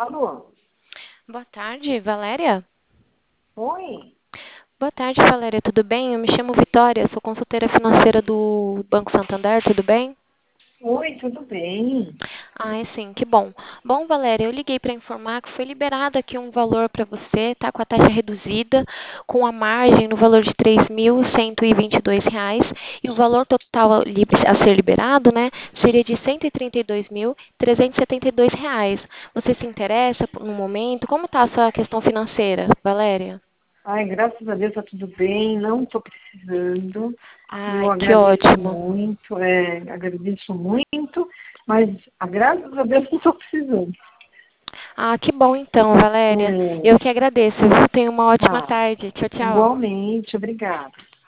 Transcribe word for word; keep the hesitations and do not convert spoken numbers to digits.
Alô? Boa tarde, Valéria. Oi? Boa tarde, Valéria. Tudo bem? Eu me chamo Vitória, sou consultora financeira do Banco Santander. Tudo bem? Oi, tudo bem? Ah, sim, que bom. Bom, Valéria, eu liguei para informar que foi liberado aqui um valor para você, tá? Com a taxa reduzida, com a margem no valor de três mil cento e vinte e dois reais e o valor total a li- a ser liberado, né, seria de cento e trinta e dois mil trezentos e setenta e dois reais. Você se interessa no momento? Como está a sua questão financeira, Valéria? Ai, graças a Deus está tudo bem, não estou precisando. Eu Ai, que agradeço ótimo. muito, é, agradeço muito, mas a graças a Deus não estou precisando. Ah, que bom então, Valéria. É, Eu que agradeço, viu? Tenha uma ótima tá, tarde. Tchau, tchau. igualmente, obrigada.